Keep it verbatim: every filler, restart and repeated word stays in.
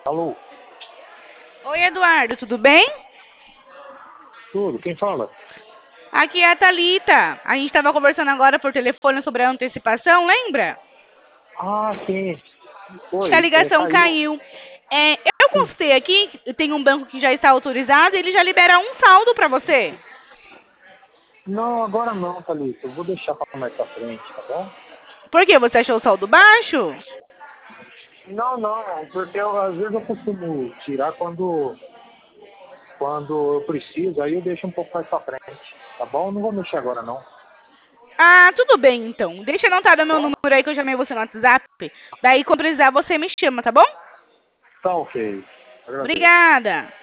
Alô, Oi, Eduardo, tudo bem? tudo? Quem fala? Aqui é a Thalita. A gente estava conversando agora por telefone sobre a antecipação, lembra? Ah, sim. Acho que a Oi, é, ligação caiu. caiu. É, eu Sim. consultei aqui, tem um banco que já está autorizado e ele já libera um saldo para você. Não, agora não, Thalita. Eu vou deixar para mais pra frente, tá bom? Por quê? Você achou o saldo baixo? Não, não, porque eu, às vezes eu costumo tirar quando, quando eu preciso, aí eu deixo um pouco mais pra frente, tá bom? Não vou mexer agora, não. Ah, tudo bem então. Deixa anotado o meu Bom, número aí que eu chamei você no WhatsApp. Daí, quando precisar, você me chama, tá bom? tá ok. Agradeço. Obrigada.